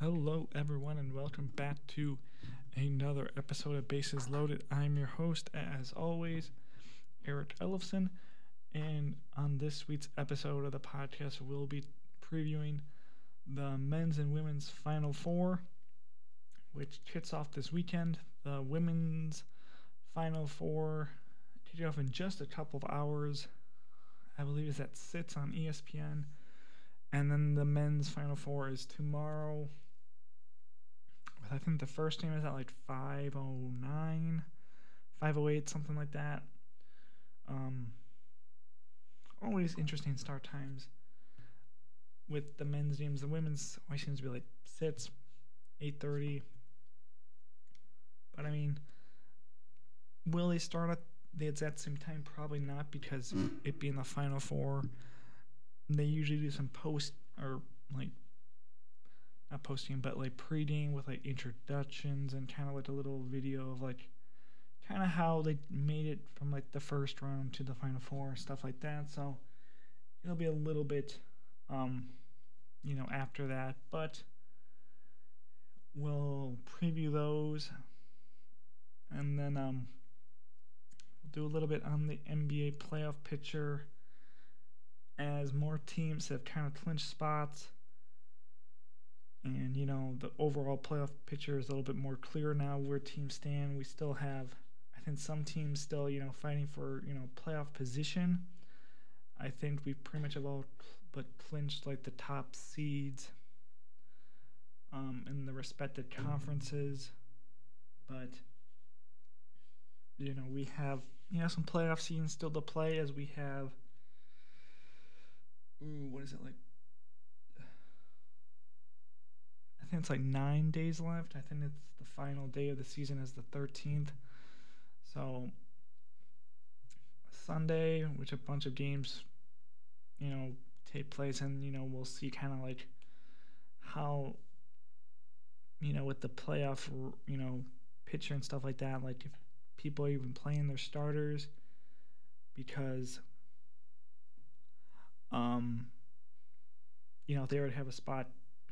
Hello, everyone, and welcome back to another episode of Bases Loaded. I'm your host, as always, Eric Ellefson, and on this week's episode of the podcast, we'll be previewing the men's and women's Final Four, which kicks off this weekend. The women's Final Four kicks off in just a couple of hours. I believe it's at 6 on ESPN. And then the men's Final Four is tomorrow. I think the first game is at like 5:09, 5:08, something like that. Always interesting start times with the men's games. The women's always seems to be like 6, 8:30. But I mean, will they start at the exact same time? Probably not, because it being the Final Four, they usually do some post or like not posting, but like pre-game with like introductions and kind of like a little video of like kind of how they made it from like the first round to the Final Four, stuff like that. So it'll be a little bit, after that, but we'll preview those, and then we'll do a little bit on the NBA playoff picture as more teams have kind of clinched spots. And, the overall playoff picture is a little bit more clear now where teams stand. We still have, I think, some teams still, fighting for, playoff position. I think we pretty much have all but clinched, like, the top seeds in the respective conferences. But, we have, some playoff scenes still to play, as we have, what is it, like, I think it's like 9 days left. I think it's the final day of the season is the 13th. So Sunday, which a bunch of games, take place, and, we'll see kind of like how, with the playoff, picture and stuff like that, like if people are even playing their starters, because, if they already have a spot,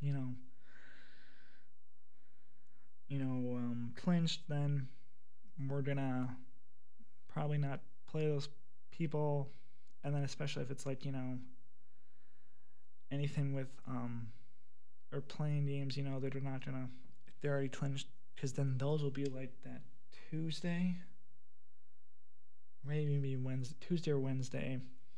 clinched, then we're gonna probably not play those people. And then especially if it's like, anything with or playing games, that are not gonna, if they're already clinched, because then those will be like that Tuesday, maybe Wednesday, Tuesday or Wednesday,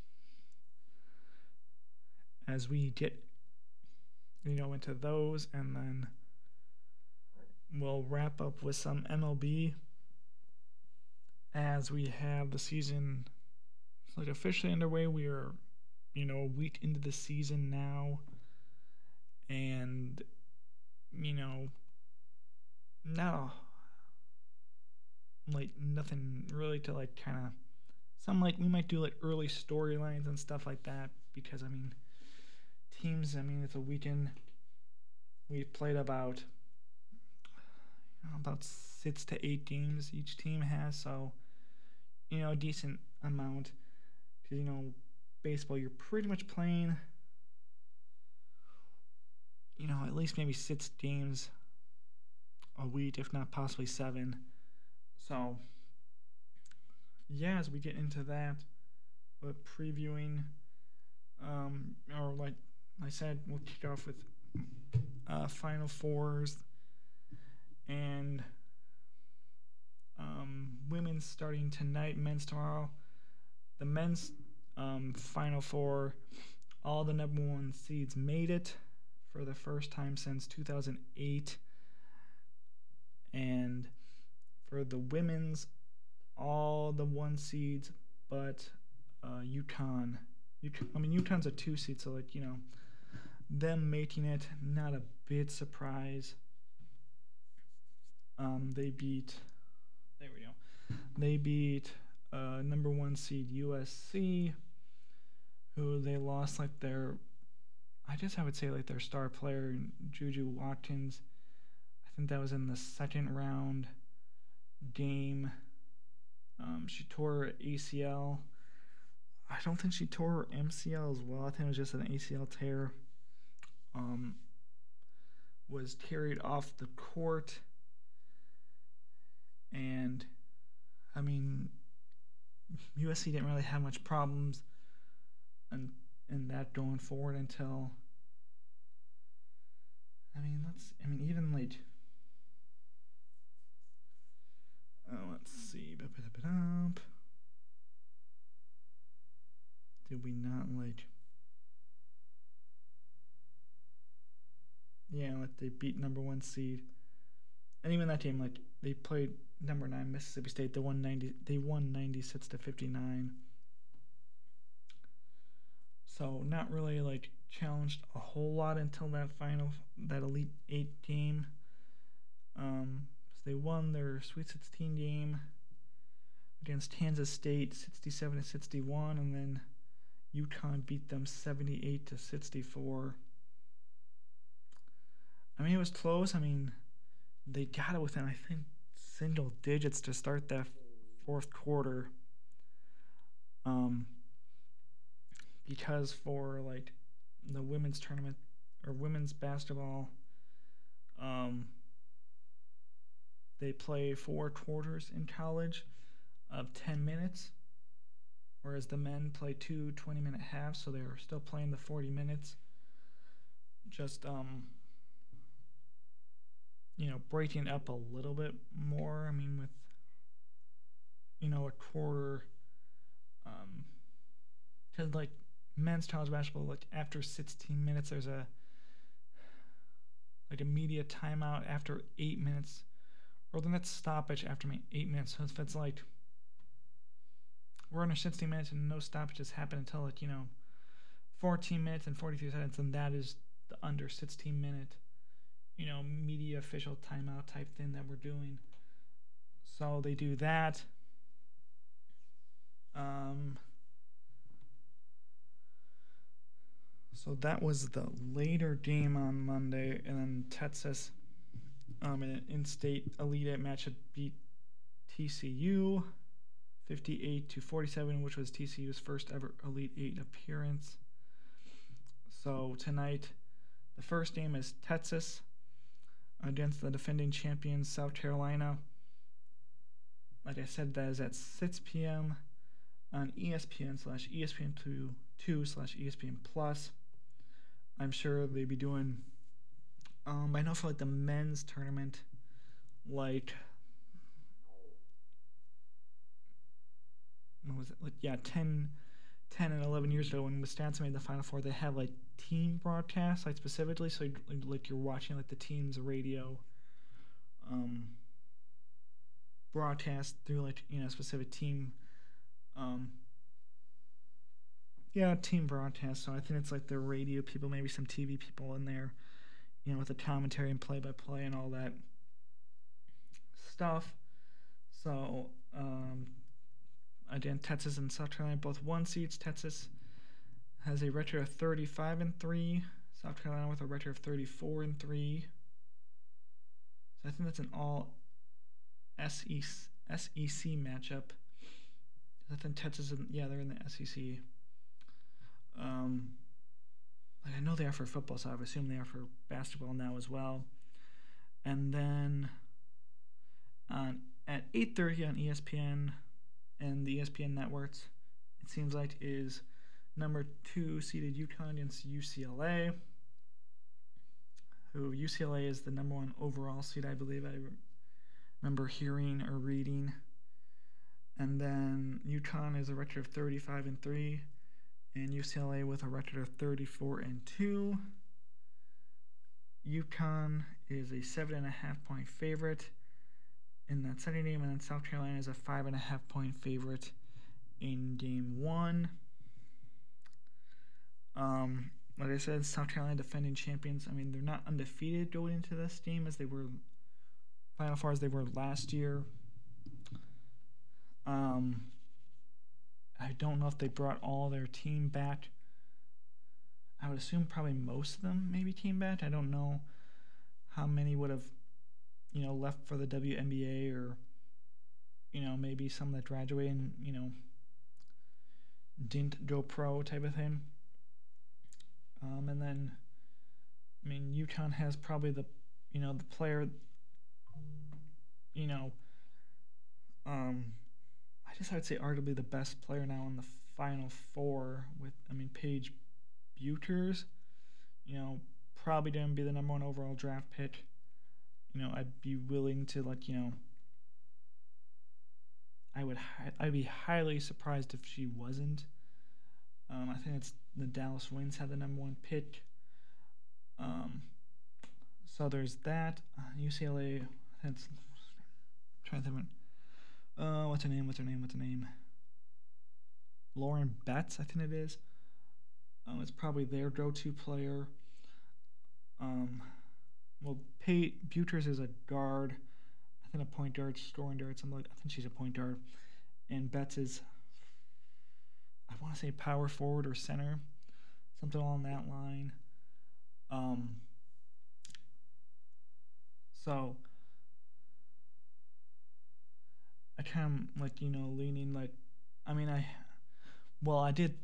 as we get into those. And then we'll wrap up with some MLB as we have the season like officially underway. We are, a week into the season now, and not like nothing really to like kind of some like we might do like early storylines and stuff like that, because teams, it's a weekend. We've played about 6 to 8 games each team has, so a decent amount. Because baseball, you're pretty much playing at least maybe 6 games a week, if not possibly 7. So as we get into that, but previewing, or like I said, we'll kick off with Final Fours and women's starting tonight, men's tomorrow. The men's Final Four, all the number 1 seeds made it for the first time since 2008. And for the women's, all the 1 seeds but UConn. UConn's a 2 seed, so like, them making it, not a bit surprise. They beat number 1 seed USC, who they lost like their, I would say like their star player, Juju Watkins. I think that was in the second round game. She tore her ACL. I don't think she tore her MCL as well. I think it was just an ACL tear. was carried off the court. And, I mean, USC didn't really have much problems in that going forward until, even like, let's see. Did we not like? Yeah, like they beat number 1 seed, and even that team, like they played number 9 Mississippi State. They won 96-59. So not really like challenged a whole lot until that Elite 8 game. So they won their Sweet 16 game against Kansas State 67-61, and then UConn beat them 78-64. I mean, it was close. I mean, they got it within, I think, single digits to start that fourth quarter. Because for like the women's tournament or women's basketball, they play 4 quarters in college of 10 minutes, whereas the men play 2 20-minute halves, so they're still playing the 40 minutes. Just breaking up a little bit more. I mean, with a quarter, because like men's college basketball, like after 16 minutes, there's a media timeout after 8 minutes, or the next stoppage after 8 minutes. So if it's like we're under 16 minutes and no stoppages happen until 14 minutes and 43 seconds, then that is the under 16 minute media official timeout type thing that we're doing. So they do that. So that was the later game on Monday, and then Texas, in an in-state Elite 8 matchup, beat TCU 58-47, which was TCU's first ever Elite 8 appearance. So tonight, the first game is Texas against the defending champions South Carolina. Like I said, that is at 6 p.m. on ESPN/ESPN2/ESPN Plus. I'm sure they'd be doing, I know for like the men's tournament, like, what was it? Like, yeah, 10 and 11 years ago when Wisconsin made the Final Four, they have like team broadcasts, like specifically, so like you're watching like the team's radio broadcast through like specific team team broadcast. So I think it's like the radio people, maybe some TV people in there, with the commentary and play-by-play and all that stuff. So again, Texas and South Carolina both 1 seeds. Texas has a record of 35-3. South Carolina with a record of 34-3. So I think that's an all SEC matchup. I think Texas, they're in the SEC. I know they are for football, so I would assume they are for basketball now as well. And then at 8:30 on ESPN and the ESPN networks, it seems like is number 2 seeded UConn against UCLA. Who UCLA is the number 1 overall seed, I believe. I remember hearing or reading. And then UConn is a record of 35-3, and UCLA with a record of 34-2. UConn is a 7.5-point favorite in that second game, and then South Carolina is a 5.5-point favorite in game 1. Like I said, South Carolina defending champions. I mean, they're not undefeated going into this game as they were Final Four as they were last year. I don't know if they brought all their team back. I would assume probably most of them maybe came back. I don't know how many would have, left for the WNBA or, maybe some that graduated and, didn't go pro type of thing. And then, UConn has probably the the player, you know, um, I'd say arguably the best player now in the Final Four with, Paige Buetters, probably didn't be the number one overall draft pick. I'd be willing to I'd be highly surprised if she wasn't. I think it's the Dallas Wings had the number one pick. So there's that. UCLA. That's trying to think. What's her name? Lauren Betts, I think it is. It's probably their go-to player. Well, Buetters is a guard. I think a point guard, scoring guard, something like. I think she's a point guard, and Betts is, I want to say, power forward or center, something along that line. So I kind of leaning I did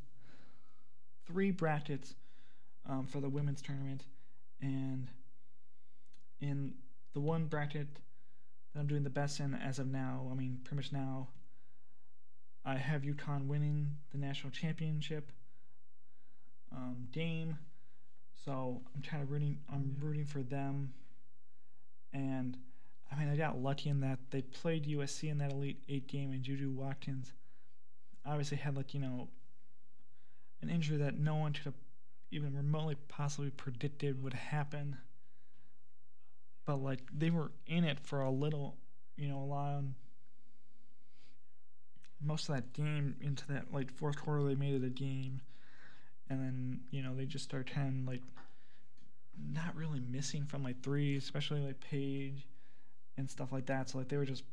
3 brackets for the women's tournament, and in the one bracket that I'm doing the best in as of now, pretty much now, I have UConn winning the national championship game, so I'm rooting for them, and I got lucky in that they played USC in that Elite 8 game, and Juju Watkins obviously had an injury that no one could have even remotely possibly predicted would happen. But they were in it for a little, allowing most of that game into that fourth quarter. They made it a game, and then they just started kind of not really missing from threes, especially Paige and stuff like that. So they were just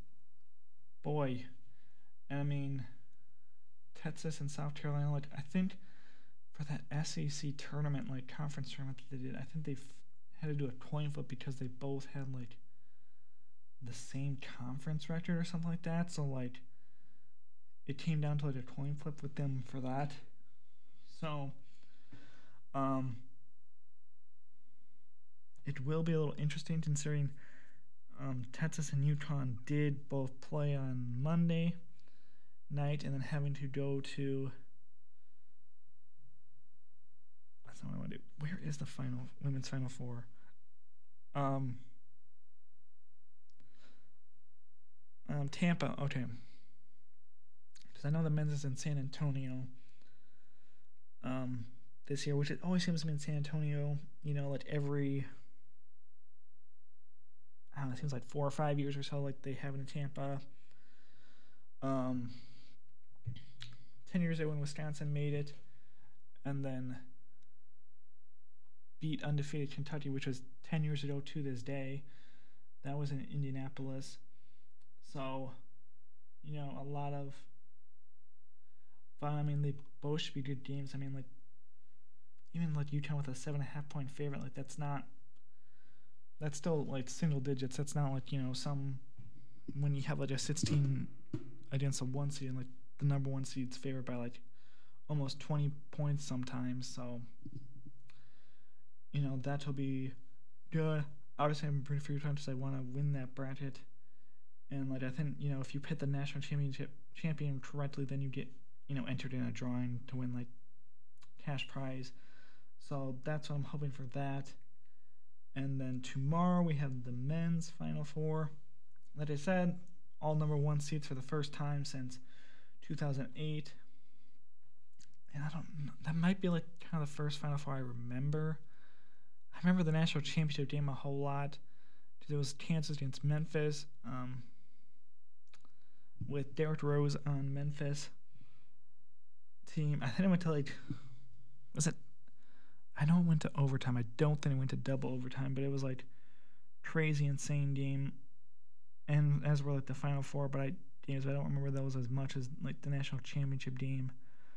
and Texas and South Carolina. I think for that SEC tournament, conference tournament that they did, I think they had to do a coin flip because they both had the same conference record or something like that. So it came down to a coin flip with them for that. So it will be a little interesting considering Texas and UConn did both play on Monday night and then having to go to. That's not what I want to do. Where is the women's Final Four? Tampa. Okay. Because I know the men's is in San Antonio. This year, which it always seems to be in San Antonio. Every. I don't know, it seems 4 or 5 years or so, they have it in Tampa. 10 years ago when Wisconsin made it, and then beat undefeated Kentucky, which was 10 years ago to this day. That was in Indianapolis. So, a lot of fun. They both should be good games. Even UConn with a 7.5 point favorite, that's still single digits. That's not some when you have a 16 against a 1 seed and the number 1 seed's favored by almost 20 points sometimes. So that'll be good. Obviously, I'm pretty for UConn because I want to win that bracket, and I think if you pick the national champion correctly, then you get entered in a drawing to win cash prize. So that's what I'm hoping for that. And then tomorrow we have the men's Final Four. Like I said, all number 1 seeds for the first time since 2008. And that might be kind of the first Final Four I remember. I remember the national championship game a whole lot because it was Kansas against Memphis with Derrick Rose on Memphis team. I think it went to was it? I know it went to overtime. I don't think it went to double overtime, but it was crazy, insane game. And as were the Final Four, but I don't remember those as much as the national championship game.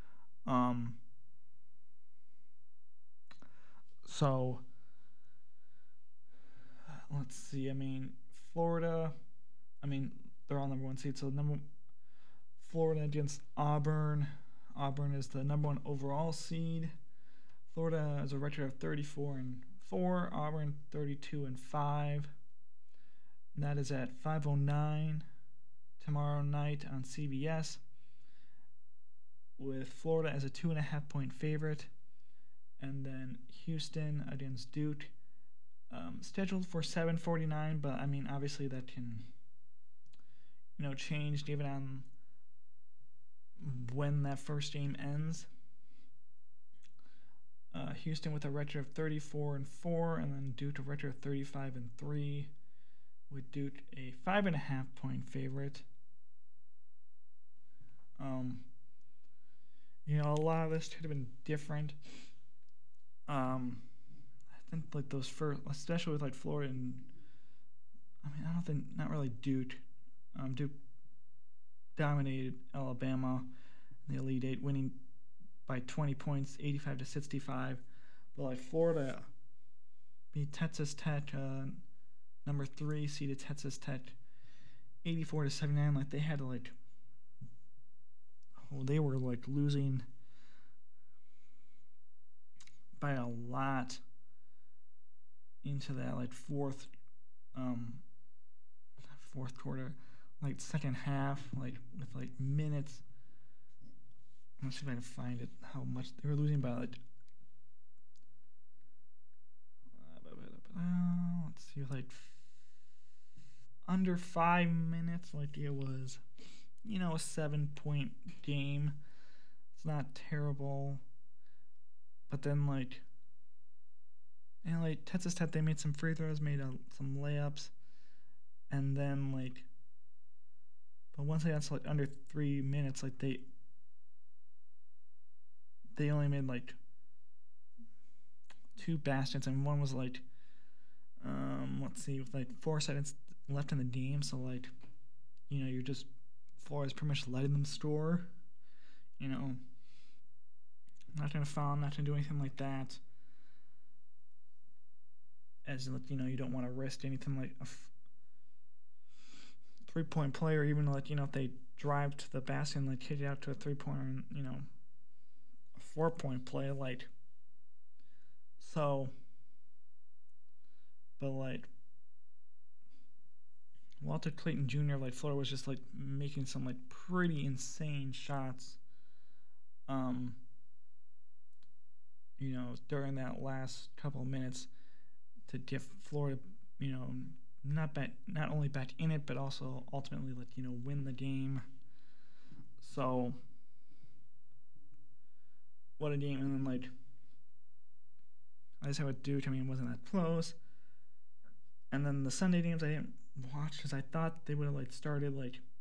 So let's see. Florida. They're all number 1 seed. So Florida against Auburn. Auburn is the number 1 overall seed. Florida has a record of 34-5. 4, Auburn 32-5. And that is at 5:09 tomorrow night on CBS, with Florida as a 2.5-point favorite, and then Houston against Duke, scheduled for 7:49. But I mean, obviously that can, change even on when that first game ends. Houston with a record of 34-4, and then Duke a record of 35-3, with Duke a 5.5-point favorite. A lot of this could have been different. I think like those first, especially with like Florida, and I don't think, not really Duke. Duke dominated Alabama in the Elite Eight, winning by 20 points, 85-65. But like Florida beat Texas Tech, number 3 seeded Texas Tech, 84-79. Like they had to they were like losing by a lot into that fourth quarter, second half, with minutes. Let's see if I can find it. How much they were losing by let's see, under 5 minutes. It was, a 7-point game. It's not terrible, but then Texas Tech, they made some free throws, made some layups, and then but once they got to under 3 minutes, they only made 2 baskets, and one was let's see, with 4 seconds left in the game. So you're just, Florida's pretty much letting them score. Not gonna foul, not gonna do anything like that. As you don't want to risk anything like a 3-point play, or even if they drive to the basket and kick it out to a 3-pointer, and a 4-point play, so. But Walter Clayton Jr., Florida was just making some pretty insane shots. During that last couple of minutes to get Florida, not only back in it, but also ultimately win the game. So what a game. And then I just would Duke, it wasn't that close. And then the Sunday games I didn't watch because I thought they would have started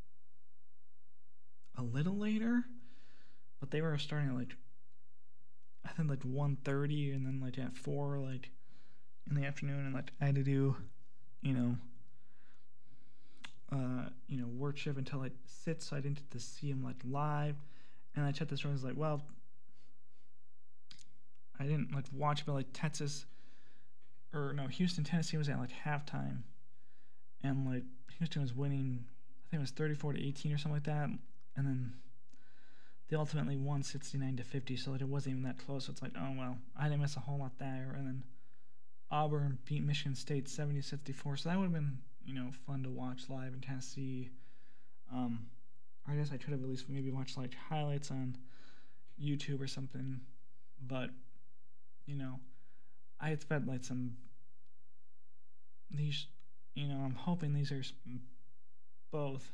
a little later, but they were starting at I think 1:30, and then at 4 in the afternoon, and I had to do work shift until 6, so I didn't get to see them live. And I checked this room, I was well, I didn't watch, but Houston, Tennessee was at halftime, and Houston was winning, I think it was 34-18 or something like that, and then they ultimately won 69-50, so it wasn't even that close. So it's oh well, I didn't miss a whole lot there. And then Auburn beat Michigan State 70-64, so that would have been fun to watch live in Tennessee. I guess I could have at least maybe watched highlights on YouTube or something, but I expect some these, I'm hoping these are both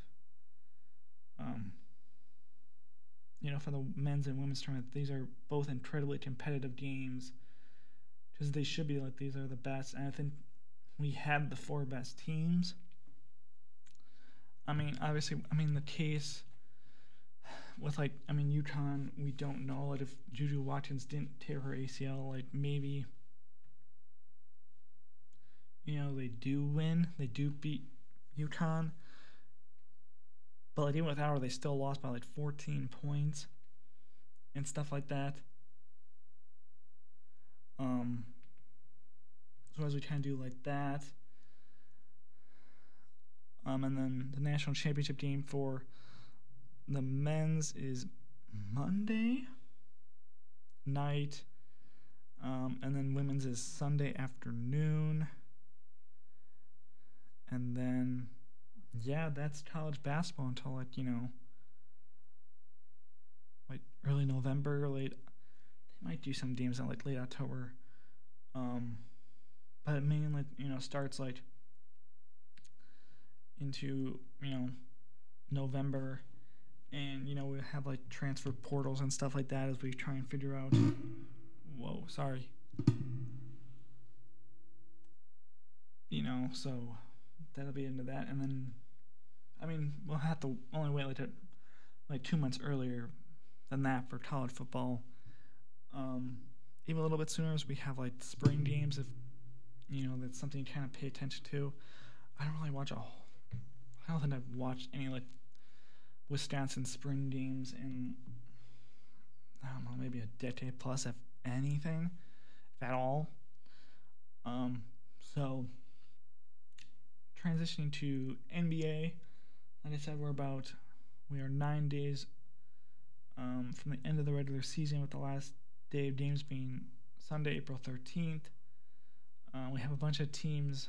for the men's and women's tournament, these are both incredibly competitive games, because they should be these are the best. And I think we have the 4 best teams. Obviously, the case with UConn, we don't know if Juju Watkins didn't tear her ACL, maybe they do win, they do beat UConn, but even without her, they still lost by 14 points and stuff like that. So as we kind of do that, and then the national championship game for the men's is Monday night. And then women's is Sunday afternoon. And then, yeah, that's college basketball until like early November, late. They might do some games in like late October. But it mainly starts like into November, and we have like transfer portals and stuff like that as we try and figure out. Whoa, sorry. So that'll be into that, and then we'll have to only wait like 2 months earlier than that for college football. Even a little bit sooner as we have like spring games, if that's something you kind of pay attention to. I don't think I've watched any like Wisconsin spring games in, I don't know, maybe a decade plus, if anything, if at all. So transitioning to NBA, like I said, we are 9 days from the end of the regular season, with the last day of games being Sunday, April 13th. We have a bunch of teams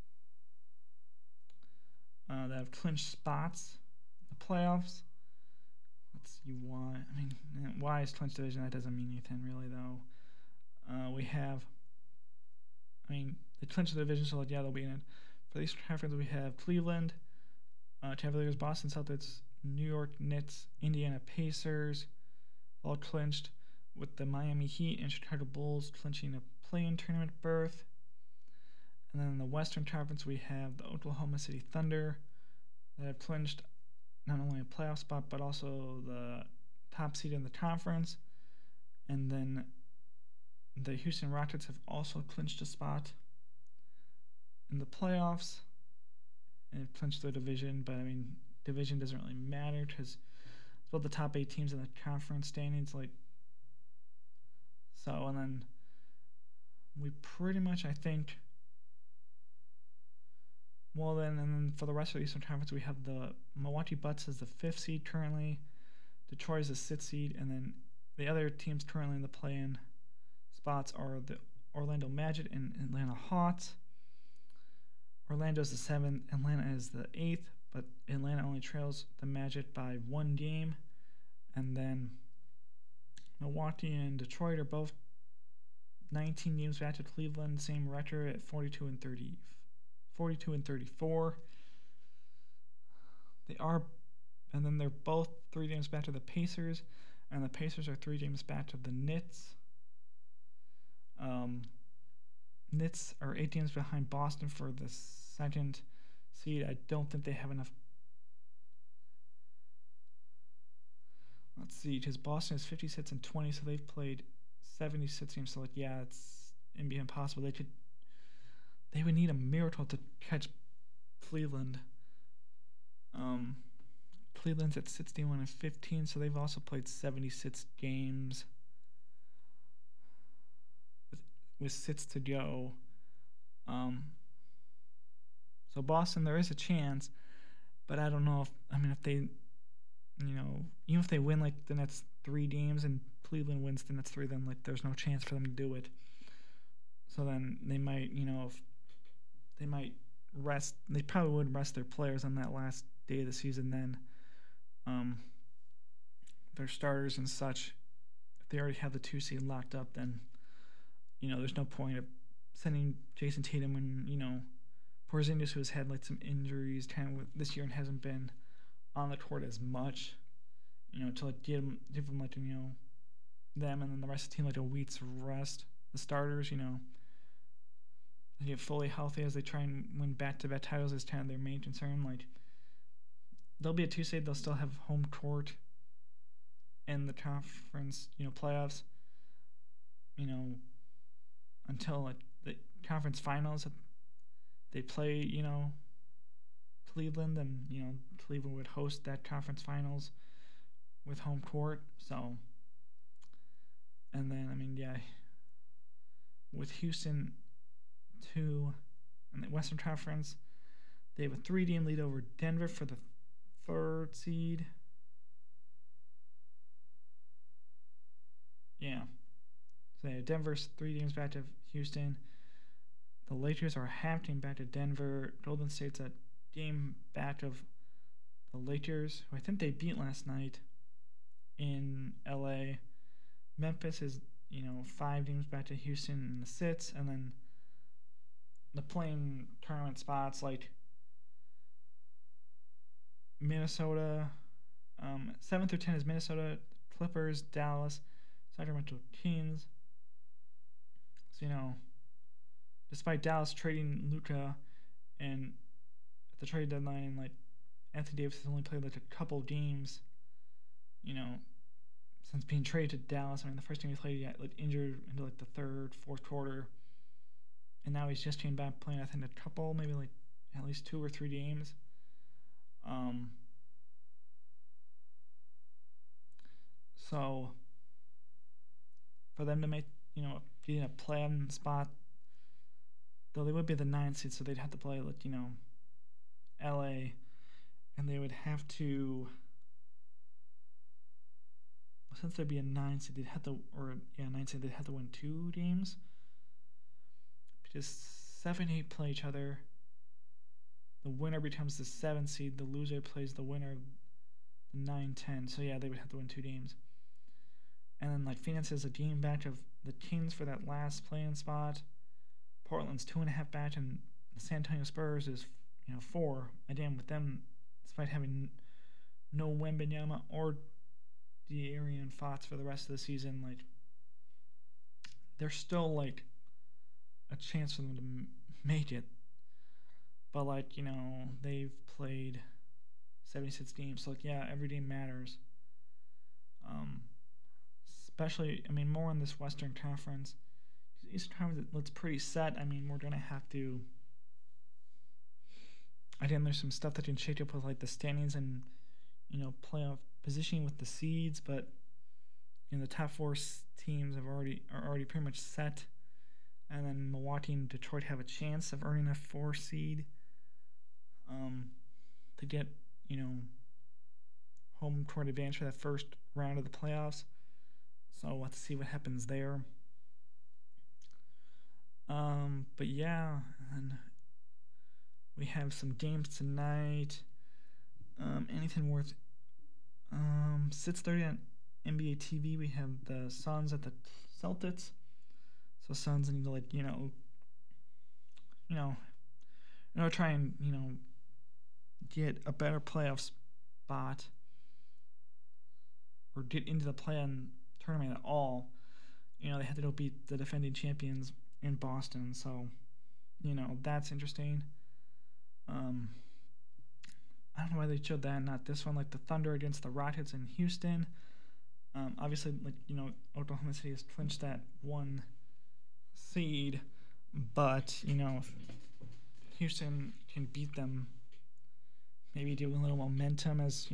that have clinched spots in the playoffs. Let's see why. Why is clinched division? That doesn't mean anything really, though. We have, they clinched the division, so they'll be in it. For these conference, we have Cleveland, Cavaliers, Boston Celtics, New York Knicks, Indiana Pacers, all clinched, with the Miami Heat and Chicago Bulls clinching a play-in tournament berth. And then in the Western Conference, we have the Oklahoma City Thunder that have clinched not only a playoff spot, but also the top seed in the conference. And then the Houston Rockets have also clinched a spot in the playoffs and have clinched their division. But division doesn't really matter because it's about the top 8 teams in the conference standings. And then we pretty much, I think. Well, and then for the rest of the Eastern Conference, we have the Milwaukee Bucks as the 5th seed currently, Detroit is the 6th seed, and then the other teams currently in the play-in spots are the Orlando Magic and Atlanta Hawks. Orlando's the 7th, Atlanta is the 8th, but Atlanta only trails the Magic by 1 game. And then Milwaukee and Detroit are both 19 games back to Cleveland, same record at 42 and 34. And then they're both 3 games back to the Pacers, and the Pacers are 3 games back to the Knicks. Knicks are 8 games behind Boston for the 2nd seed. I don't think they have enough. Let's see, because Boston is 56 and 20, so they've played 76 games. So it'd be impossible. They would need a miracle to catch Cleveland. Cleveland's at 61 and 15, so they've also played 76 games with 6 to go. So Boston, there is a chance, but I don't know if they, even if they win like the next 3 games and Cleveland wins the next 3, then like there's no chance for them to do it. So then they might, they might rest. They probably would rest their players on that last day of the season. Then, their starters and such. If they already have the 2 seed locked up, then there's no point of sending Jason Tatum and Porzingis, who has had like some injuries kind of this year and hasn't been on the court as much. To like give them like them and then the rest of the team like a week's rest. The starters, they get fully healthy as they try and win back-to-back titles is kind of their main concern. Like, they'll be a 2 seed, they'll still have home court in the conference, playoffs, until like the conference finals. They play, Cleveland, and Cleveland would host that conference finals with home court. So, and then with Houston 2 in the Western Conference, they have a 3-game lead over Denver for the 3rd seed. Yeah. So yeah, Denver's 3 games back to Houston. The Lakers are a half game back to Denver. Golden State's a game back of the Lakers, who I think they beat last night in LA. Memphis is, 5 games back to Houston in the sits, and then the playing tournament spots like Minnesota. 7 through 10 is Minnesota, Clippers, Dallas, Sacramento Kings. So, despite Dallas trading Luka and at the trade deadline, and like Anthony Davis has only played like a couple games, since being traded to Dallas. I mean, the first game he played, he got like injured into like the third, fourth quarter, and now he's just came back playing. I think a couple, maybe like at least 2 or 3 games. So for them to make, be in a play-in spot, though they would be the 9th seed, so they'd have to play like, LA, and they would have to, since there'd be a 9 seed, they'd have to, 9 seed, they'd have to win 2 games, because 7, 8 play each other. The winner becomes the 7 seed. The loser plays the winner of the 9, 10. So yeah, they would have to win 2 games. And then like Phoenix is a game back of the Kings for that last play-in spot. Portland's 2.5 back, and the San Antonio Spurs is 4. Again, with them, despite having no Wembanyama or De'Aaron Fox for the rest of the season, like there's still like a chance for them to make it. But like they've played 76 games, so like yeah, every game matters. Especially, more in this Western Conference. Eastern Conference looks pretty set. We're gonna have to. Again, there's some stuff that can shake up with like the standings and playoff positioning with the seeds, but the top 4 teams are already pretty much set, and then Milwaukee and Detroit have a chance of earning a 4 seed. To get home court advantage for that first round of the playoffs. So let's see what happens there. But yeah, and we have some games tonight. Anything worth 6:30 on NBA TV. We have the Suns at the Celtics. So Suns need to try and get a better playoff spot or get into the play-in tournament at all. They had to go beat the defending champions in Boston, so that's interesting. I don't know why they showed that, not this one. Like the Thunder against the Rockets in Houston. Obviously, Oklahoma City has clinched that 1 seed, but if Houston can beat them, maybe do a little momentum as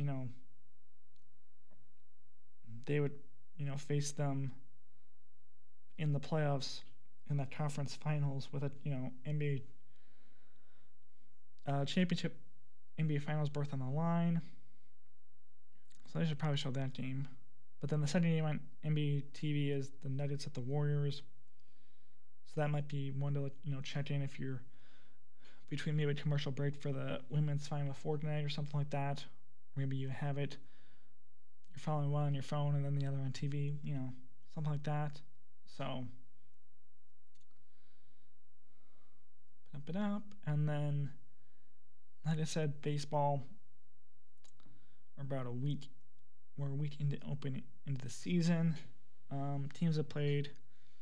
they would face them in the playoffs in the conference finals with a NBA championship, NBA finals berth on the line. So they should probably show that game. But then the second game on NBA TV is the Nuggets at the Warriors. So that might be one to check in if you're between maybe a commercial break for the women's Final Four tonight or something like that. Maybe you have it, you're following one on your phone and then the other on TV, something like that. So pump it up. And then, like I said, baseball, we're about a week into the season. Teams have played,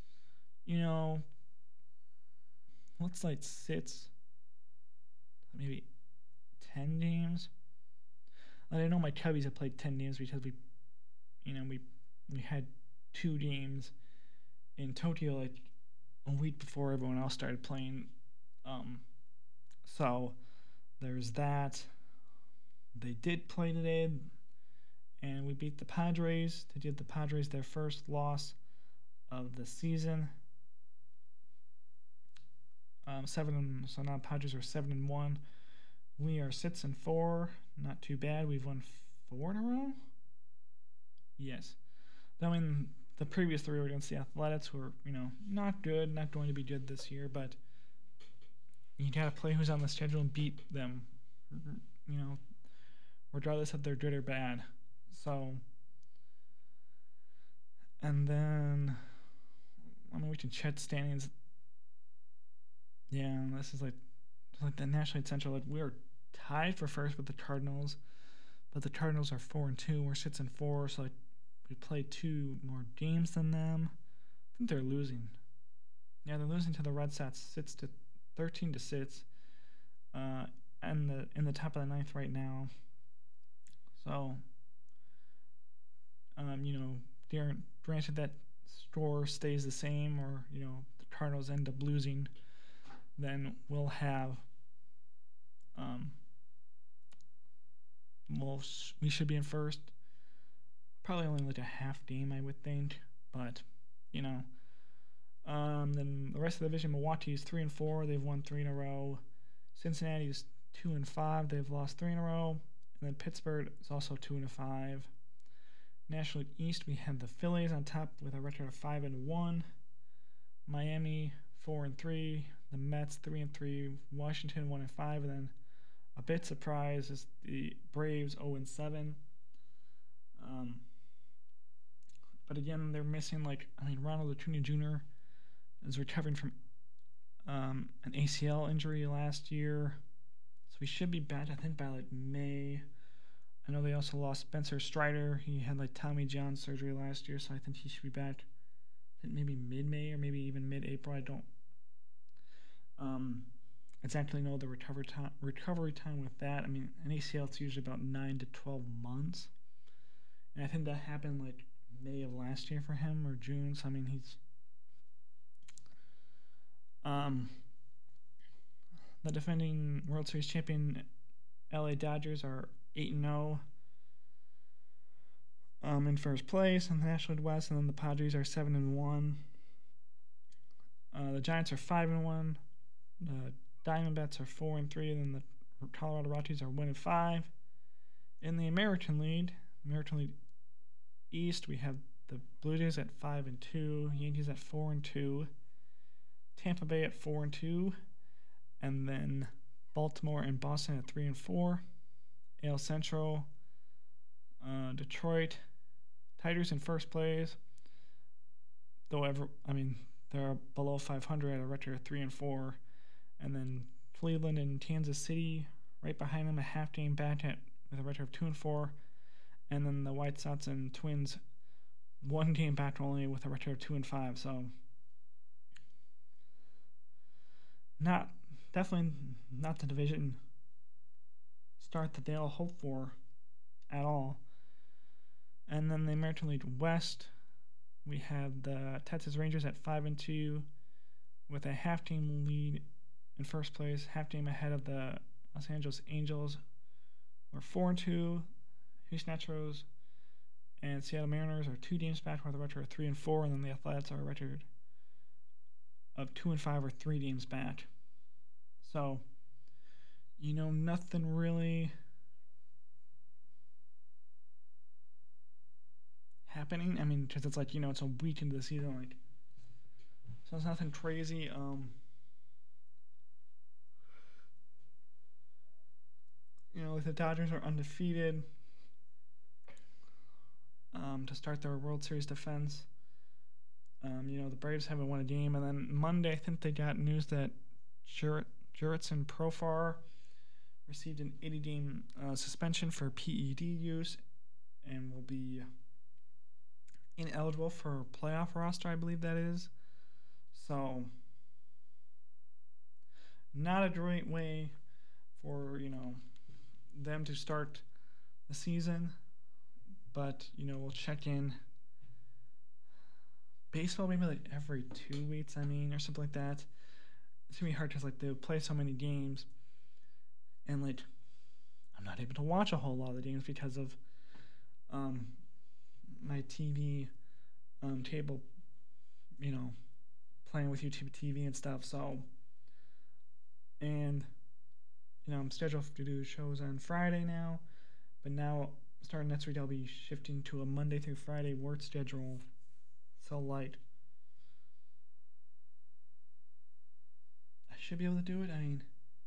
let's like 6, maybe 10 games. I know my Cubbies have played 10 games because we had 2 games in Tokyo like a week before everyone else started playing. So there's that. They did play today, and we beat the Padres to give the Padres their first loss of the season. So now Padres are 7-1. We are 6-4. Not too bad. We've won 4 in a row. Yes. the previous 3 were against the Athletics, who are, not good, not going to be good this year, but you got to play who's on the schedule and beat them, regardless if they're good or bad. So, and then, we can check standings. Yeah, this is like the National League Central. Like, we're tied for first with the Cardinals, but the Cardinals are 4-2. We're 6-4, so we play 2 more games than them. I think they're losing. Yeah, they're losing to the Red Sox 13-6. And in the top of the 9th right now. So, granted that score stays the same, or the Cardinals end up losing, then we'll have we should be in first. Probably only like a half game, I would think, but then the rest of the division, Milwaukee is 3-4. They've won 3 in a row. Cincinnati is 2-5. They've lost 3 in a row. And then Pittsburgh is also 2-5. National League East, we have the Phillies on top with a record of 5-1. Miami 4-3. The Mets 3-3. Washington 1-5. And then a bit surprise is the Braves 0-7. But again, they're missing Ronald Acuna Jr. is recovering from an ACL injury last year, so he should be back, I think, by May. I know they also lost Spencer Strider. He had Tommy John surgery last year, so I think he should be back. I think maybe mid-May or maybe even mid-April. I don't exactly know the recovery time with that. I mean, an ACL is usually about 9 to 12 months, and I think that happened May of last year for him, or June. So I mean, he's the defending World Series champion LA Dodgers are 8-0 in first place in the National League West, and then the Padres are 7-1. The Giants are 5-1. The Diamondbacks are 4-3, and then the Colorado Rockies are 1-5. In the American League East, we have the Blue Jays at 5-2, Yankees at 4-2, Tampa Bay at 4-2, and then Baltimore and Boston at 3-4. AL Central, Detroit Tigers in first place, they're below 500 at a record of 3-4, and then Cleveland and Kansas City right behind them, a half game back with a record of 2-4. And then the White Sox and Twins 1 game back only with a record of 2-5. So definitely not the division start that they all hope for at all. And then the American League West, we have the Texas Rangers at 5-2 with a half game lead in first place, half game ahead of the Los Angeles Angels. We're 4-2. Houston Astros and Seattle Mariners are 2 games back with a record of 3-4, and then the Athletics are a record of 2-5 or 3 games back. So, nothing really happening. I mean, because it's it's a week into the season, so it's nothing crazy. The Dodgers are undefeated to start their World Series defense. The Braves haven't won a game, and then Monday I think they got news that Jurickson Profar received an 80-game suspension for PED use and will be ineligible for playoff roster, I believe that is. So, not a great way for, them to start the season. But, we'll check in. Baseball maybe every 2 weeks, or something like that. It's going to be hard because, they play so many games. And, I'm not able to watch a whole lot of the games because of my TV table, playing with YouTube TV and stuff. So, and, I'm scheduled to do shows on Friday now. But now, starting next week, I'll be shifting to a Monday through Friday work schedule so light. I should be able to do it. I mean,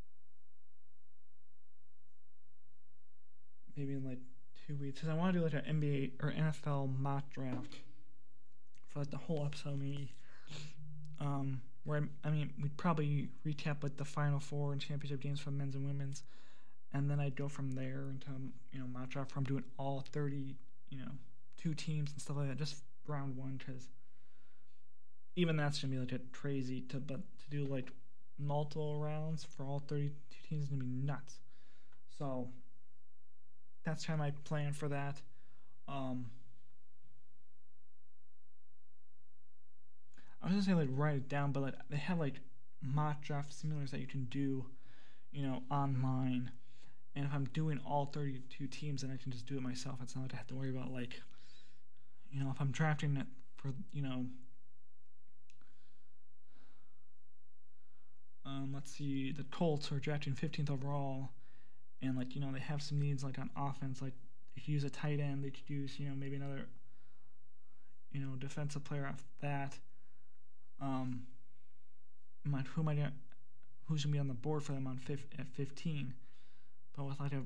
maybe in like 2 weeks. Because I want to do like an NBA or NFL mock draft for like the whole episode, maybe. Where I mean, we'd probably recap like the Final Four and championship games for men's and women's, and then I'd go from there into mock draft from doing all 30, 2 teams and stuff like that, just round one, because even that's gonna be like a crazy to do like multiple rounds for all 32 teams is gonna be nuts. So that's kind of my plan for that. I was gonna say like write it down, but like they have like mock draft simulators that you can do, online. And if I'm doing all 32 teams, then I can just do it myself. It's not like I have to worry about like, if I'm drafting it for let's see, the Colts are drafting 15th overall, and like they have some needs like on offense, like they could use a tight end, they could use maybe another defensive player off that. Who am I gonna who's gonna be on the board for them at 15? But with like a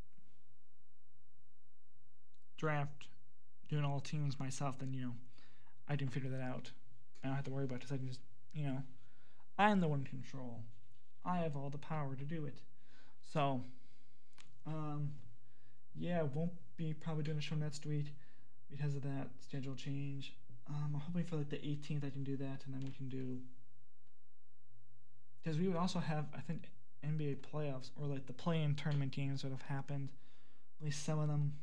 draft doing all teams myself, then I can figure that out. I don't have to worry about it because I can just I'm the one in control. I have all the power to do it. So yeah, won't be probably doing a show next week because of that schedule change. I'm hoping for like the 18th I can do that, and then we can do, because we would also have, I think, NBA playoffs or like the play-in tournament games that have happened, at least some of them.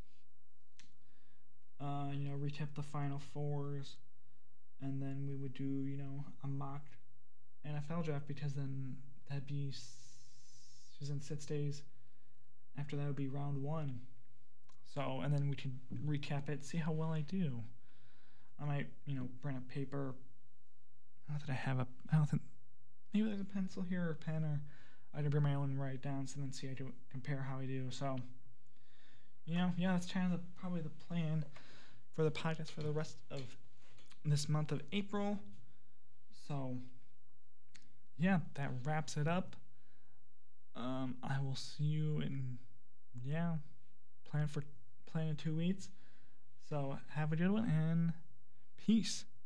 Recap the Final Fours, and then we would do a mock NFL draft, because then that'd be in 6 days. After that would be round one. So, and then we could recap it, see how well I do. I might, bring a paper. Not that I don't think, maybe there's a pencil here or a pen, or I can bring my own and write it down, so then see I do compare how I do. So, yeah, that's kind of probably the plan for the podcast for the rest of this month of April. So, yeah, that wraps it up. I will see you in plan in 2 weeks. So have a good one, and peace.